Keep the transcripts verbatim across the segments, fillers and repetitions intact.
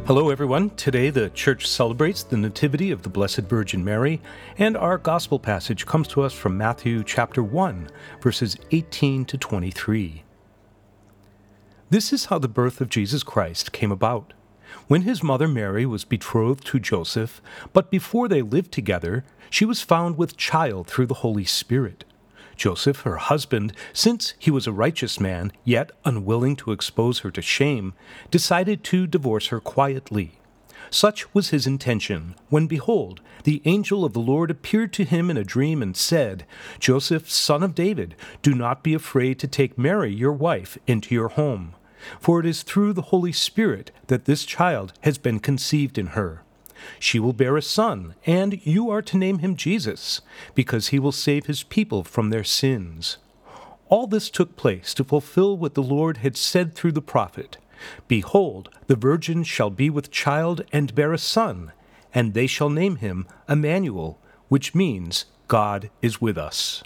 Hello, everyone. Today, the church celebrates the Nativity of the Blessed Virgin Mary, and our gospel passage comes to us from Matthew chapter one, verses eighteen to twenty-three. This is how the birth of Jesus Christ came about. When his mother Mary was betrothed to Joseph, but before they lived together, she was found with child through the Holy Spirit. Joseph, her husband, since he was a righteous man, yet unwilling to expose her to shame, decided to divorce her quietly. Such was his intention, when behold, the angel of the Lord appeared to him in a dream and said, "Joseph, son of David, do not be afraid to take Mary, your wife, into your home, for it is through the Holy Spirit that this child has been conceived in her. She will bear a son, and you are to name him Jesus, because he will save his people from their sins." All this took place to fulfill what the Lord had said through the prophet. "Behold, the virgin shall be with child and bear a son, and they shall name him Emmanuel," which means God is with us.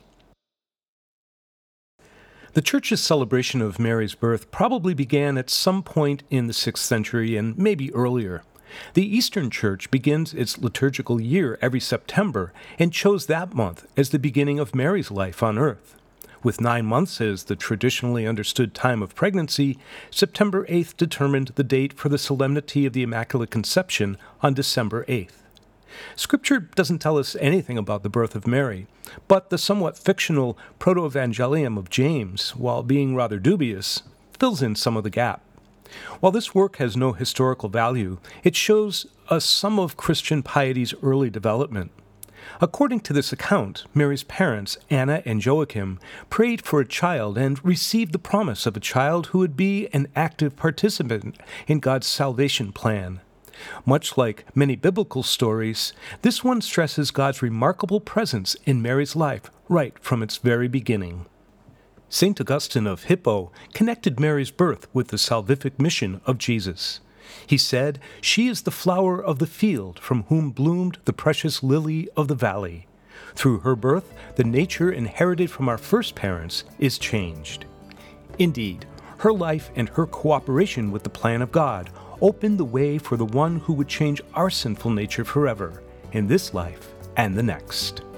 The Church's celebration of Mary's birth probably began at some point in the sixth century and maybe earlier. The Eastern Church begins its liturgical year every September and chose that month as the beginning of Mary's life on earth. With nine months as the traditionally understood time of pregnancy, September eighth determined the date for the Solemnity of the Immaculate Conception on December eighth. Scripture doesn't tell us anything about the birth of Mary, but the somewhat fictional Proto-Evangelium of James, while being rather dubious, fills in some of the gap. While this work has no historical value, it shows us some of Christian piety's early development. According to this account, Mary's parents, Anna and Joachim, prayed for a child and received the promise of a child who would be an active participant in God's salvation plan. Much like many biblical stories, this one stresses God's remarkable presence in Mary's life right from its very beginning. Saint Augustine of Hippo connected Mary's birth with the salvific mission of Jesus. He said, "She is the flower of the field from whom bloomed the precious lily of the valley. Through her birth, the nature inherited from our first parents is changed." Indeed, her life and her cooperation with the plan of God opened the way for the one who would change our sinful nature forever, in this life and the next.